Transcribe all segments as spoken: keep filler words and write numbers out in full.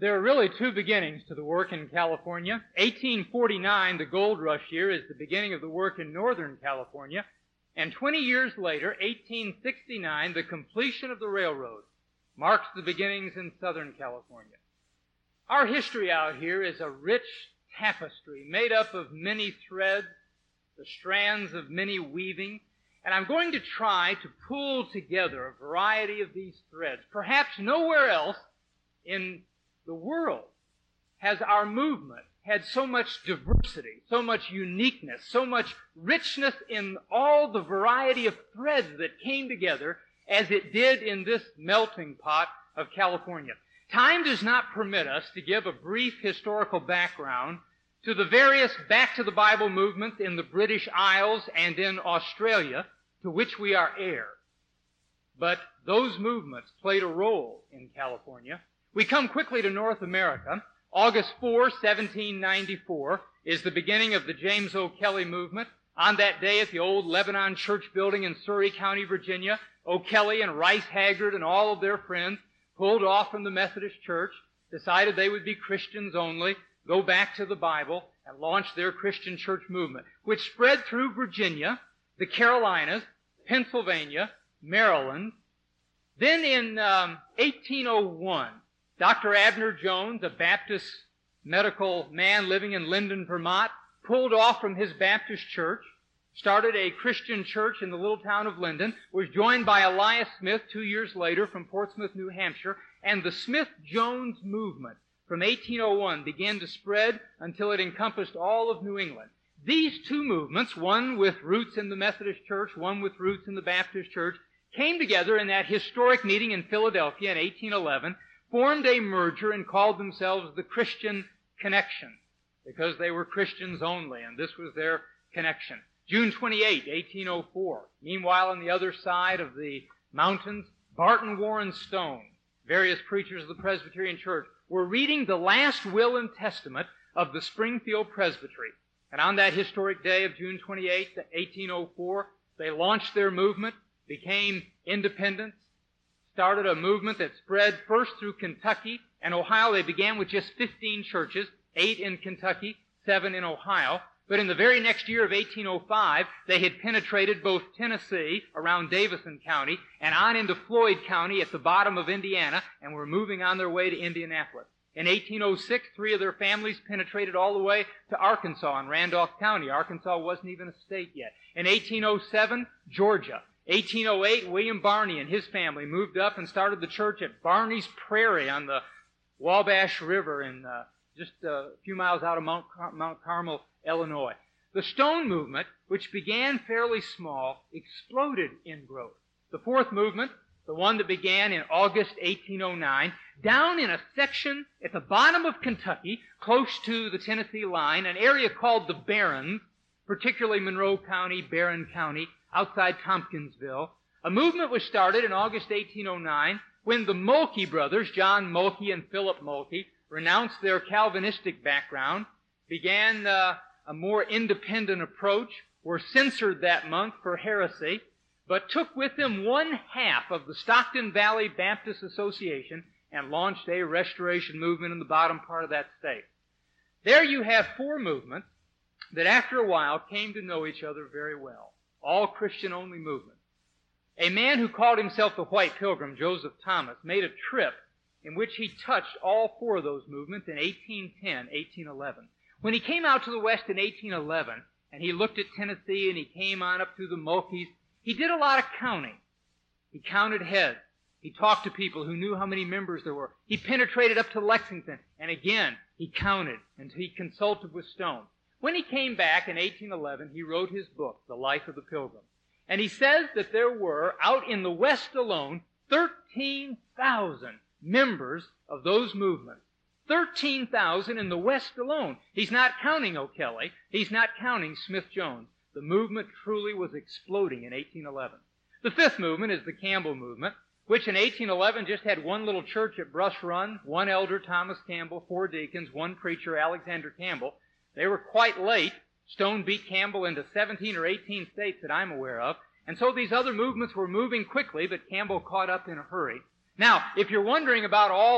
There are really two beginnings to the work in California. eighteen forty-nine, the gold rush year, is the beginning of the work in Northern California. And twenty years later, eighteen sixty-nine, the completion of the railroad marks the beginnings in Southern California. Our history out here is a rich tapestry made up of many threads, the strands of many weaving, and I'm going to try to pull together a variety of these threads. Perhaps nowhere else in the world has our movement had so much diversity, so much uniqueness, so much richness in all the variety of threads that came together as it did in this melting pot of California. Time does not permit us to give a brief historical background to the various Back to the Bible movements in the British Isles and in Australia, to which we are heir. But those movements played a role in California. We come quickly to North America. August fourth, seventeen ninety-four is the beginning of the James O'Kelly movement. On that day at the old Lebanon Church building in Surry County, Virginia, O'Kelly and Rice Haggard and all of their friends pulled off from the Methodist Church, decided they would be Christians only, go back to the Bible, and launch their Christian church movement, which spread through Virginia, the Carolinas, Pennsylvania, Maryland. Then in um, eighteen oh one, Doctor Abner Jones, a Baptist medical man living in Linden, Vermont, pulled off from his Baptist church, started a Christian church in the little town of Linden, was joined by Elias Smith two years later from Portsmouth, New Hampshire, and the Smith-Jones movement from eighteen oh one began to spread until it encompassed all of New England. These two movements, one with roots in the Methodist Church, one with roots in the Baptist Church, came together in that historic meeting in Philadelphia in eighteen eleven, formed a merger and called themselves the Christian Connection, because they were Christians only, and this was their connection. June twenty-eighth, eighteen oh four. Meanwhile, on the other side of the mountains, Barton Warren Stone, various preachers of the Presbyterian Church, were reading the last will and testament of the Springfield Presbytery. And on that historic day of June twenty-eighth, eighteen oh four, they launched their movement, became independents, started a movement that spread first through Kentucky and Ohio. They began with just fifteen churches, eight in Kentucky, seven in Ohio. But in the very next year of eighteen oh five, they had penetrated both Tennessee, around Davison County, and on into Floyd County at the bottom of Indiana, and were moving on their way to Indianapolis. In eighteen oh six, three of their families penetrated all the way to Arkansas and Randolph County. Arkansas wasn't even a state yet. In eighteen oh seven, Georgia. eighteen oh eight, William Barney and his family moved up and started the church at Barney's Prairie on the Wabash River in uh, just a few miles out of Mount, Car- Mount Carmel, Illinois. The Stone movement, which began fairly small, exploded in growth. The fourth movement, the one that began in August eighteen oh nine, down in a section at the bottom of Kentucky, close to the Tennessee line, an area called the Barrens, particularly Monroe County, Barron County, outside Tompkinsville. A movement was started in August eighteen oh nine when the Mulkey brothers, John Mulkey and Philip Mulkey, renounced their Calvinistic background, began uh, a more independent approach, were censored that month for heresy, but took with them one half of the Stockton Valley Baptist Association and launched a restoration movement in the bottom part of that state. There you have four movements that after a while came to know each other very well. All Christian-only movements. A man who called himself the White Pilgrim, Joseph Thomas, made a trip in which he touched all four of those movements in eighteen ten, eighteen eleven. When he came out to the west in eighteen eleven, and he looked at Tennessee and he came on up through the Mulkeys, he did a lot of counting. He counted heads. He talked to people who knew how many members there were. He penetrated up to Lexington, and again, he counted, and he consulted with Stone. When he came back in eighteen eleven, he wrote his book, The Life of the Pilgrim. And he says that there were, out in the West alone, thirteen thousand members of those movements. thirteen thousand in the West alone. He's not counting O'Kelly. He's not counting Smith-Jones. The movement truly was exploding in eighteen eleven. The fifth movement is the Campbell movement, which in eighteen eleven just had one little church at Brush Run, one elder, Thomas Campbell, four deacons, one preacher, Alexander Campbell. They were quite late. Stone beat Campbell into seventeen or eighteen states that I'm aware of. And so these other movements were moving quickly, but Campbell caught up in a hurry. Now, if you're wondering about all of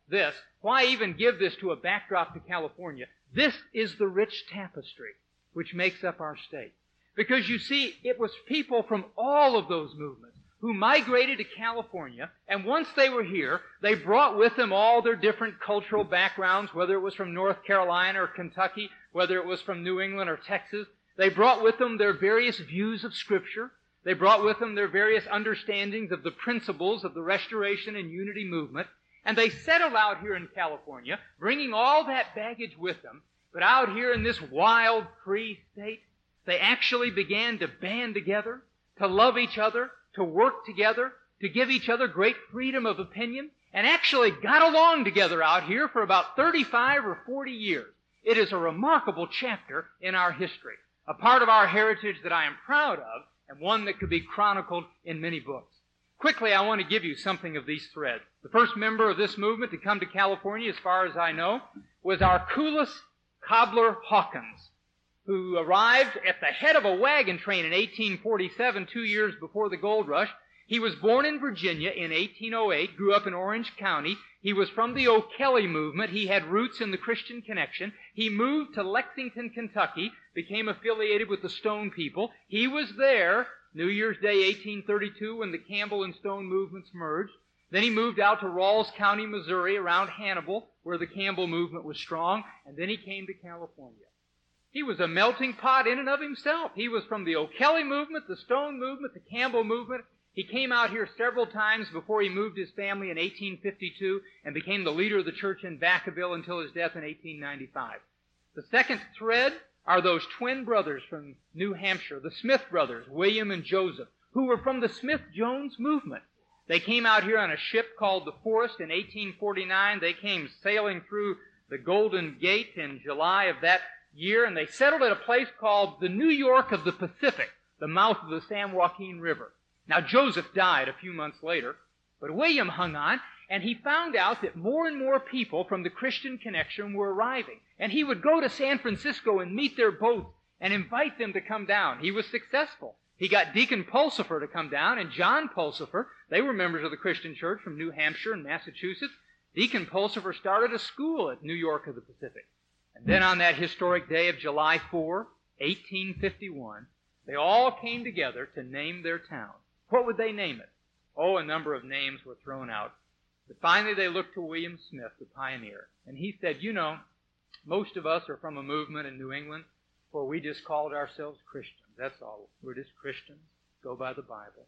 this. Why even give this to a backdrop to California? This is the rich tapestry which makes up our state. Because you see, it was people from all of those movements who migrated to California, and once they were here, they brought with them all their different cultural backgrounds, whether it was from North Carolina or Kentucky, whether it was from New England or Texas. They brought with them their various views of Scripture. They brought with them their various understandings of the principles of the Restoration and Unity movement. And they settled out here in California, bringing all that baggage with them. But out here in this wild, free state, they actually began to band together, to love each other, to work together, to give each other great freedom of opinion, and actually got along together out here for about thirty-five or forty years. It is a remarkable chapter in our history, a part of our heritage that I am proud of, and one that could be chronicled in many books. Quickly, I want to give you something of these threads. The first member of this movement to come to California, as far as I know, was Archelaus Cobbler Hawkins, who arrived at the head of a wagon train in eighteen forty-seven, two years before the gold rush. He was born in Virginia in eighteen oh eight, grew up in Orange County. He was from the O'Kelly movement. He had roots in the Christian Connection. He moved to Lexington, Kentucky, became affiliated with the Stone people. He was there New Year's Day, eighteen thirty-two, when the Campbell and Stone movements merged. Then he moved out to Rawls County, Missouri, around Hannibal, where the Campbell movement was strong, and then he came to California. He was a melting pot in and of himself. He was from the O'Kelly movement, the Stone movement, the Campbell movement. He came out here several times before he moved his family in eighteen fifty-two and became the leader of the church in Vacaville until his death in eighteen ninety-five. The second thread are those twin brothers from New Hampshire, the Smith brothers, William and Joseph, who were from the Smith-Jones movement. They came out here on a ship called the Forest in eighteen forty-nine. They came sailing through the Golden Gate in July of that year, and they settled at a place called the New York of the Pacific, the mouth of the San Joaquin River. Now, Joseph died a few months later, but William hung on, and he found out that more and more people from the Christian Connection were arriving. And he would go to San Francisco and meet their boats and invite them to come down. He was successful. He got Deacon Pulsifer to come down, and John Pulsifer, they were members of the Christian Church from New Hampshire and Massachusetts. Deacon Pulsifer started a school at New York of the Pacific. And then on that historic day of July fourth, eighteen fifty-one, they all came together to name their town. What would they name it? Oh, a number of names were thrown out. But finally they looked to William Smith, the pioneer, and he said, you know, most of us are from a movement in New England where we just called ourselves Christians. That's all. We're just Christians. Go by the Bible.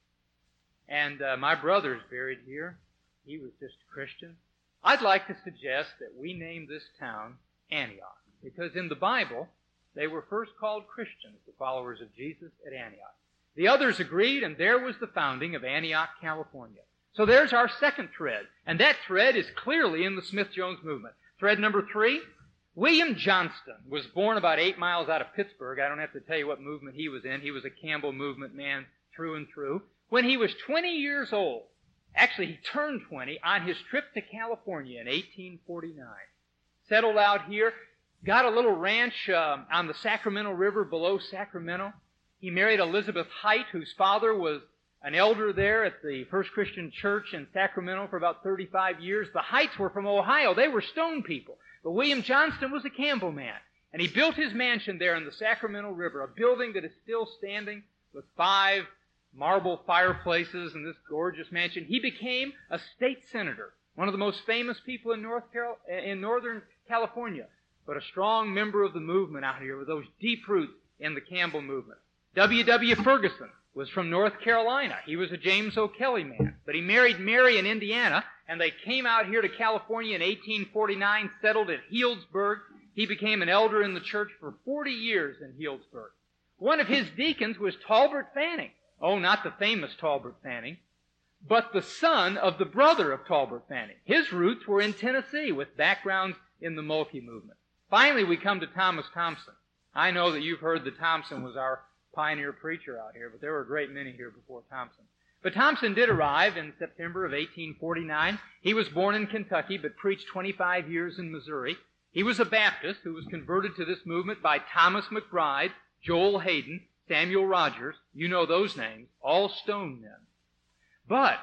And uh, my brother's buried here. He was just a Christian. I'd like to suggest that we name this town Antioch, because in the Bible, they were first called Christians, the followers of Jesus at Antioch. The others agreed, and there was the founding of Antioch, California. So there's our second thread, and that thread is clearly in the Smith-Jones movement. Thread number three, William Johnston was born about eight miles out of Pittsburgh. I don't have to tell you what movement he was in. He was a Campbell movement man through and through. When he was twenty years old, actually he turned twenty, on his trip to California in eighteen forty-nine. Settled out here, got a little ranch uh, on the Sacramento River below Sacramento. He married Elizabeth Height, whose father was an elder there at the First Christian Church in Sacramento for about thirty-five years. The Heights were from Ohio. They were Stone people. But William Johnston was a Campbell man. And he built his mansion there in the Sacramento River, a building that is still standing with five marble fireplaces in this gorgeous mansion. He became a state senator, one of the most famous people in North Carol- in Northern California, but a strong member of the movement out here with those deep roots in the Campbell movement. W W Ferguson was from North Carolina. He was a James O'Kelly man, but he married Mary in Indiana, and they came out here to California in eighteen forty-nine, settled at Healdsburg. He became an elder in the church for forty years in Healdsburg. One of his deacons was Talbert Fanning. Oh, not the famous Talbert Fanning, but the son of the brother of Talbert Fanning. His roots were in Tennessee with backgrounds in the Mulkey movement. Finally, we come to Thomas Thompson. I know that you've heard that Thompson was our pioneer preacher out here, but there were a great many here before Thompson. But Thompson did arrive in September of eighteen forty-nine. He was born in Kentucky, but preached twenty-five years in Missouri. He was a Baptist who was converted to this movement by Thomas McBride, Joel Hayden, Samuel Rogers. You know those names, all Stone men. But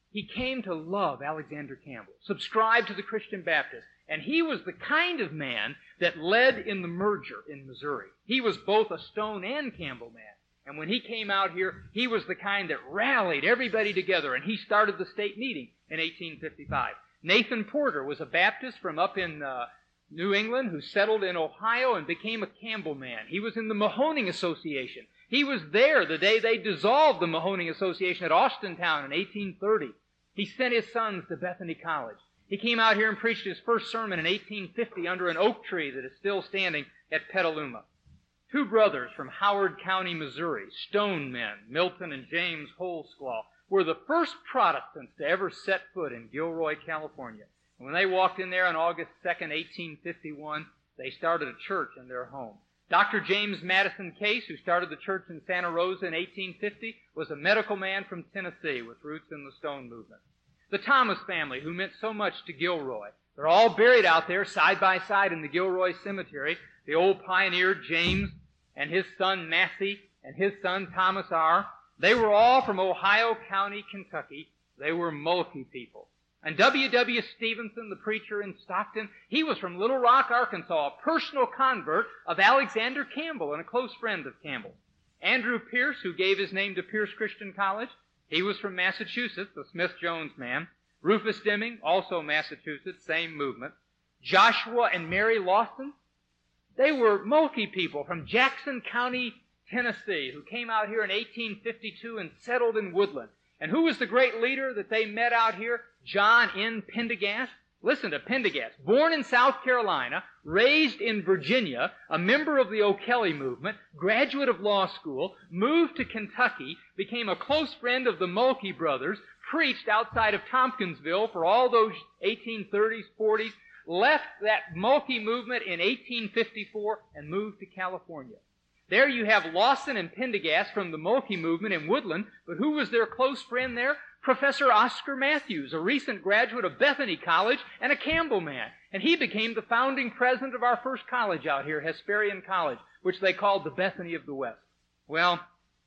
he came to love Alexander Campbell, subscribed to the Christian Baptist, and he was the kind of man that led in the merger in Missouri. He was both a Stone and Campbell man. And when he came out here, he was the kind that rallied everybody together, and he started the state meeting in eighteen fifty-five. Nathan Porter was a Baptist from up in uh, New England who settled in Ohio and became a Campbell man. He was in the Mahoning Association. He was there the day they dissolved the Mahoning Association at Austintown in eighteen thirty. He sent his sons to Bethany College. He came out here and preached his first sermon in eighteen fifty under an oak tree that is still standing at Petaluma. Two brothers from Howard County, Missouri, Stone men, Milton and James Holsclaw, were the first Protestants to ever set foot in Gilroy, California. And when they walked in there on August second, eighteen fifty-one, they started a church in their home. Doctor James Madison Case, who started the church in Santa Rosa in eighteen fifty, was a medical man from Tennessee with roots in the Stone movement. The Thomas family, who meant so much to Gilroy, they're all buried out there side by side in the Gilroy Cemetery. The old pioneer, James, and his son, Massey, and his son, Thomas R. They were all from Ohio County, Kentucky. They were Mulkey people. And W W Stevenson, the preacher in Stockton, he was from Little Rock, Arkansas, a personal convert of Alexander Campbell and a close friend of Campbell. Andrew Pierce, who gave his name to Pierce Christian College, he was from Massachusetts, the Smith-Jones man. Rufus Deming, also Massachusetts, same movement. Joshua and Mary Lawson, they were Mulkey people from Jackson County, Tennessee, who came out here in eighteen fifty-two and settled in Woodland. And who was the great leader that they met out here? John N. Pendergast. Listen to Pendergast. Born in South Carolina, raised in Virginia, a member of the O'Kelly movement, graduate of law school, moved to Kentucky, became a close friend of the Mulkey brothers, preached outside of Tompkinsville for all those eighteen thirties, forties, left that Mulkey movement in eighteen fifty-four and moved to California. There you have Lawson and Pendergast from the Mulkey movement in Woodland, but who was their close friend there? Professor Oscar Matthews, a recent graduate of Bethany College and a Campbell man. And he became the founding president of our first college out here, Hesperian College, which they called the Bethany of the West. Well,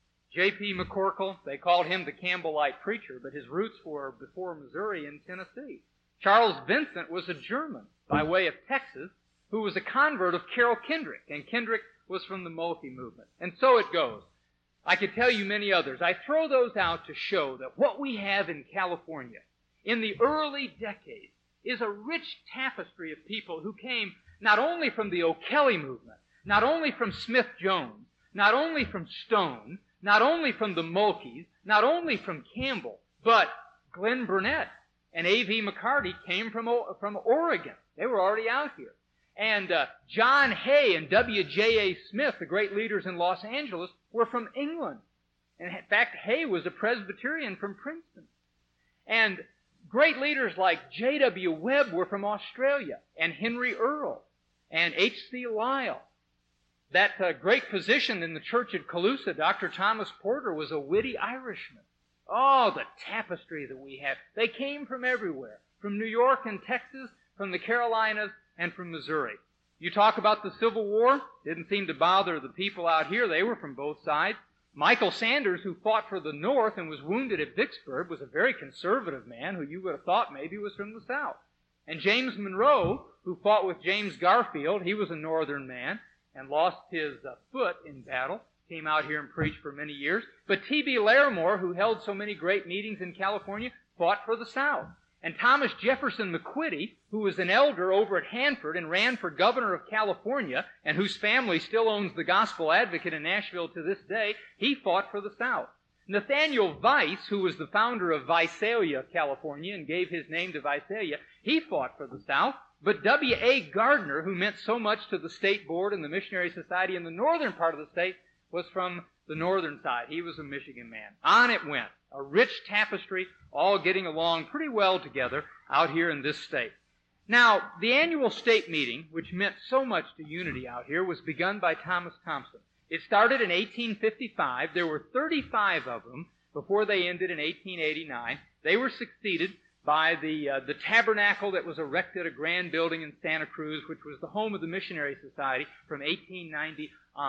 J P McCorkle, they called him the Campbellite preacher, but his roots were before Missouri in Tennessee. Charles Vincent was a German by way of Texas who was a convert of Carroll Kendrick, and Kendrick was from the Mulkey movement. And so it goes. I could tell you many others. I throw those out to show that what we have in California in the early decades is a rich tapestry of people who came not only from the O'Kelly movement, not only from Smith-Jones, not only from Stone, not only from the Mulkeys, not only from Campbell, but Glenn Burnett and A V McCarty came from, from Oregon. They were already out here. And uh, John Hay and W J A Smith, the great leaders in Los Angeles, were from England. And in fact, Hay was a Presbyterian from Princeton. And great leaders like J W Webb were from Australia, and Henry Earle, and H C Lyle. That uh, great physician in the church at Colusa, Doctor Thomas Porter, was a witty Irishman. Oh, the tapestry that we have. They came from everywhere, from New York and Texas, from the Carolinas, and from Missouri. You talk about the Civil War, didn't seem to bother the people out here. They were from both sides. Michael Sanders, who fought for the North and was wounded at Vicksburg, was a very conservative man who you would have thought maybe was from the South. And James Monroe, who fought with James Garfield, he was a Northern man and lost his uh, foot in battle, came out here and preached for many years. But T B Larimore, who held so many great meetings in California, fought for the South. And Thomas Jefferson McQuitty, who was an elder over at Hanford and ran for governor of California, and whose family still owns the Gospel Advocate in Nashville to this day, he fought for the South. Nathaniel Weiss, who was the founder of Visalia, California, and gave his name to Visalia, he fought for the South. But W A Gardner, who meant so much to the State Board and the Missionary Society in the northern part of the state, was from the northern side. He was a Michigan man. On it went. A rich tapestry, all getting along pretty well together out here in this state. Now, the annual state meeting, which meant so much to unity out here, was begun by Thomas Thompson. It started in eighteen fifty-five. There were thirty-five of them before they ended in eighteen eighty-nine. They were succeeded by the, uh, the tabernacle that was erected, a grand building in Santa Cruz, which was the home of the Missionary Society from eighteen ninety on.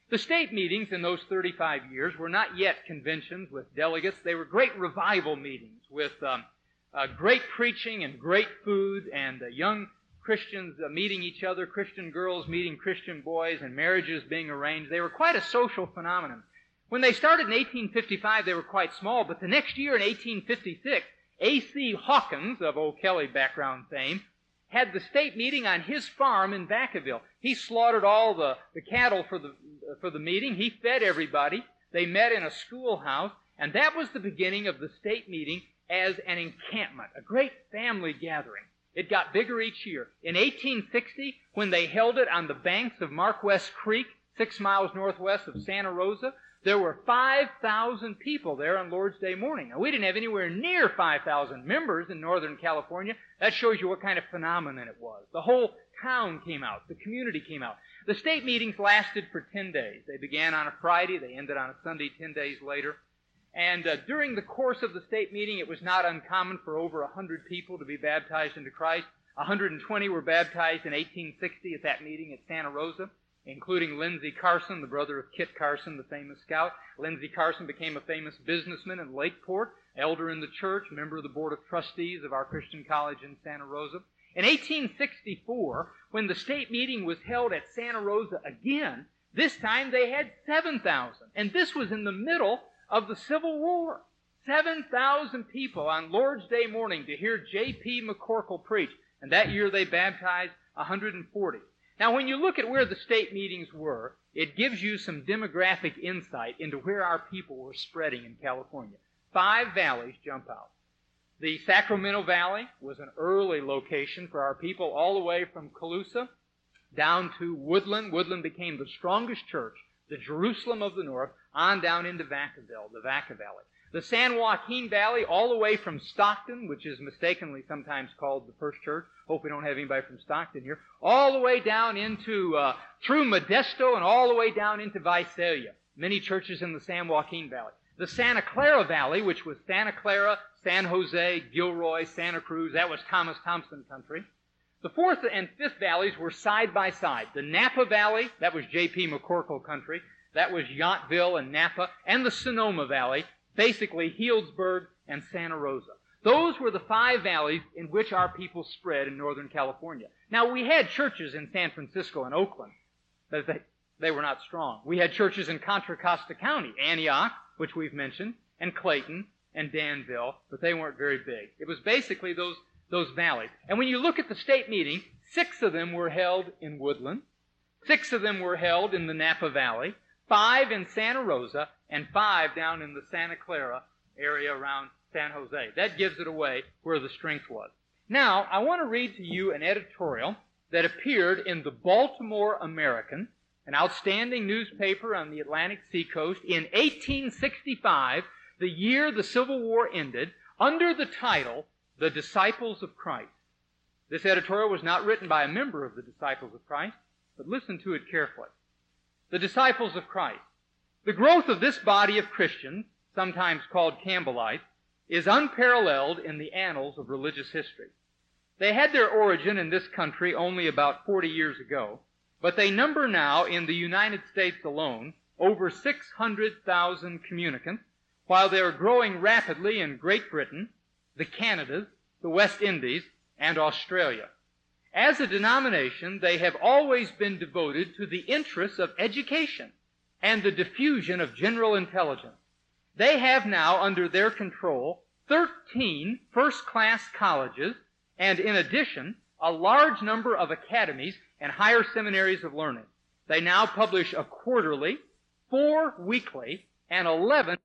The state meetings in those thirty-five years were not yet conventions with delegates. They were great revival meetings with um, uh, great preaching and great food and uh, young Christians uh, meeting each other, Christian girls meeting Christian boys, and marriages being arranged. They were quite a social phenomenon. When they started in eighteen fifty-five, they were quite small, but the next year in eighteen fifty-six, A C Hawkins, of Old Kelly background fame, had the state meeting on his farm in Vacaville. He slaughtered all the, the cattle for the, for the meeting. He fed everybody. They met in a schoolhouse, and that was the beginning of the state meeting as an encampment, a great family gathering. It got bigger each year. In eighteen sixty, when they held it on the banks of Marquess Creek, six miles northwest of Santa Rosa, there were five thousand people there on Lord's Day morning. Now, we didn't have anywhere near five thousand members in Northern California. That shows you what kind of phenomenon it was. The whole town came out. The community came out. The state meetings lasted for ten days. They began on a Friday. They ended on a Sunday ten days later. And uh, during the course of the state meeting, it was not uncommon for over one hundred people to be baptized into Christ. one hundred twenty were baptized in eighteen sixty at that meeting at Santa Rosa, including Lindsey Carson, the brother of Kit Carson, the famous scout. Lindsey Carson became a famous businessman in Lakeport, elder in the church, member of the board of trustees of our Christian college in Santa Rosa. In eighteen sixty-four, when the state meeting was held at Santa Rosa again, this time they had seven thousand. And this was in the middle of the Civil War. seven thousand people on Lord's Day morning to hear J P McCorkle preach. And that year they baptized one hundred forty. Now, when you look at where the state meetings were, it gives you some demographic insight into where our people were spreading in California. Five valleys jump out. The Sacramento Valley was an early location for our people, all the way from Colusa down to Woodland. Woodland became the strongest church, the Jerusalem of the North, on down into Vacaville, the Vaca Valley. The San Joaquin Valley, all the way from Stockton, which is mistakenly sometimes called the First Church. Hope we don't have anybody from Stockton here. All the way down into, uh, through Modesto and all the way down into Visalia. Many churches in the San Joaquin Valley. The Santa Clara Valley, which was Santa Clara, San Jose, Gilroy, Santa Cruz, that was Thomas Thompson country. The fourth and fifth valleys were side by side. The Napa Valley, that was J P McCorkle country. That was Yountville and Napa. And the Sonoma Valley, basically Healdsburg and Santa Rosa. Those were the five valleys in which our people spread in Northern California. Now, we had churches in San Francisco and Oakland, but they, they were not strong. We had churches in Contra Costa County, Antioch, which we've mentioned, and Clayton and Danville, but they weren't very big. It was basically those, those valleys. And when you look at the state meeting, six of them were held in Woodland, six of them were held in the Napa Valley, five in Santa Rosa, and five down in the Santa Clara area around San Jose. That gives it away where the strength was. Now, I want to read to you an editorial that appeared in the Baltimore American, an outstanding newspaper on the Atlantic seacoast, in eighteen sixty-five, the year the Civil War ended, under the title, The Disciples of Christ. This editorial was not written by a member of the Disciples of Christ, but listen to it carefully. The Disciples of Christ. The growth of this body of Christians, sometimes called Campbellites, is unparalleled in the annals of religious history. They had their origin in this country only about forty years ago, but they number now in the United States alone over six hundred thousand communicants, while they are growing rapidly in Great Britain, the Canadas, the West Indies, and Australia. As a denomination, they have always been devoted to the interests of education and the diffusion of general intelligence. They have now under their control thirteen first-class colleges and, in addition, a large number of academies and higher seminaries of learning. They now publish a quarterly, four weekly, and eleven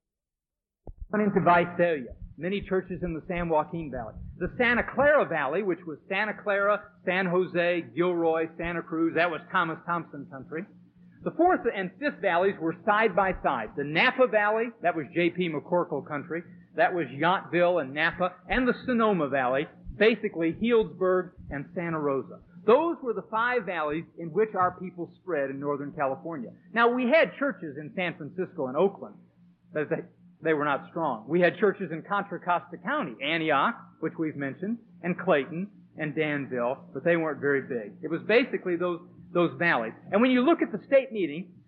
into Visalia. Many churches in the San Joaquin Valley. The Santa Clara Valley, which was Santa Clara, San Jose, Gilroy, Santa Cruz, that was Thomas Thompson country. The fourth and fifth valleys were side by side. The Napa Valley, that was J P McCorkle country, that was Yountville and Napa, and the Sonoma Valley, basically Healdsburg and Santa Rosa. Those were the five valleys in which our people spread in Northern California. Now, we had churches in San Francisco and Oakland, but they, they were not strong. We had churches in Contra Costa County, Antioch, which we've mentioned, and Clayton and Danville, but they weren't very big. It was basically those those valleys. And when you look at the state meeting,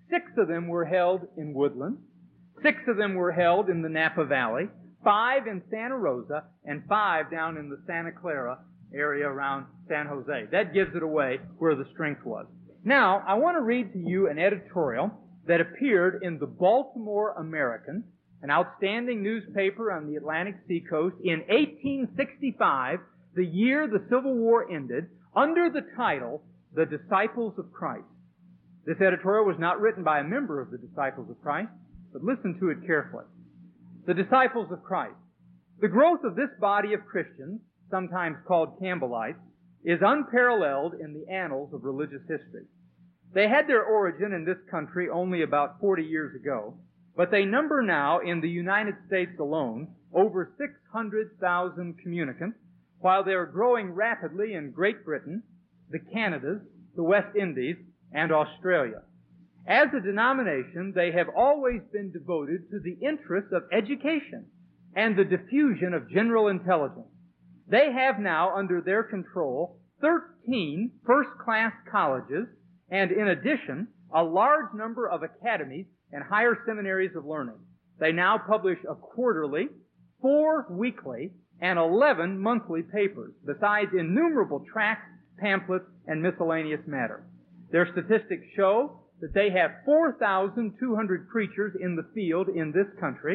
Six of them were held in Woodland. Six of them were held in the Napa Valley. Five in Santa Rosa, and five down in the Santa Clara area around San Jose. That gives it away where the strength was. Now, I want to read to you an editorial that appeared in the Baltimore American, an outstanding newspaper on the Atlantic seacoast, in eighteen sixty-five, the year the Civil War ended, under the title, The Disciples of Christ. This editorial was not written by a member of the Disciples of Christ, but listen to it carefully. The Disciples of Christ. The growth of this body of Christians, sometimes called Campbellites, is unparalleled in the annals of religious history. They had their origin in this country only about forty years ago, but they number now in the United States alone over six hundred thousand communicants, while they are growing rapidly in Great Britain, the Canadas, the West Indies, and Australia. As a denomination, they have always been devoted to the interests of education and the diffusion of general intelligence. They have now under their control thirteen first-class colleges and, in addition, a large number of academies and higher seminaries of learning. They now publish a quarterly, four weekly, and eleven monthly papers, besides innumerable tracts, pamphlets, and miscellaneous matter. Their statistics show that they have four thousand two hundred preachers in the field in this country,